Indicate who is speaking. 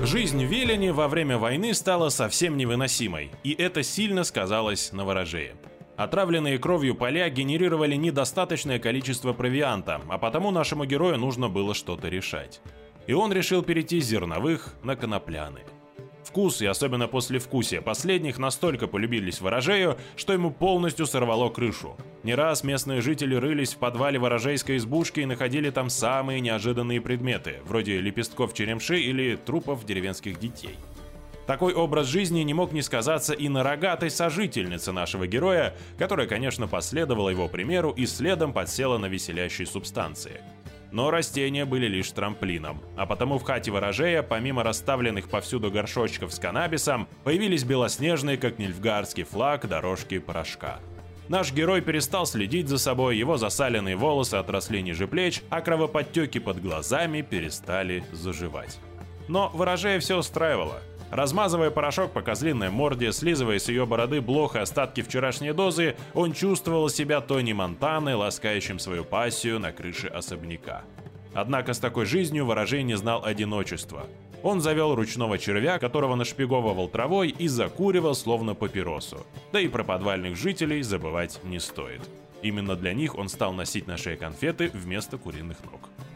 Speaker 1: Жизнь в Вилене во время войны стала совсем невыносимой, и это сильно сказалось на ворожее. Отравленные кровью поля генерировали недостаточное количество провианта, а потому нашему герою нужно было что-то решать. И он решил перейти с зерновых на конопляные. Вкус и особенно послевкусие последних настолько полюбились ворожею, что ему полностью сорвало крышу. Не раз местные жители рылись в подвале ворожейской избушки и находили там самые неожиданные предметы, вроде лепестков черемши или трупов деревенских детей. Такой образ жизни не мог не сказаться и на рогатой сожительнице нашего героя, которая, конечно, последовала его примеру и следом подсела на веселящие субстанции. Но растения были лишь трамплином, а потому в хате ворожея, помимо расставленных повсюду горшочков с каннабисом, появились белоснежные, как нильфгардский флаг, дорожки порошка. Наш герой перестал следить за собой, его засаленные волосы отросли ниже плеч, а кровоподтеки под глазами перестали заживать. Но ворожея все устраивало. Размазывая порошок по козлиной морде, слизывая с ее бороды блох и остатки вчерашней дозы, он чувствовал себя Тони Монтаной, ласкающим свою пассию на крыше особняка. Однако с такой жизнью ворожей не знал одиночества. Он завел ручного червя, которого нашпиговывал травой и закуривал словно папиросу. Да и про подвальных жителей забывать не стоит. Именно для них он стал носить на шее конфеты вместо куриных ног.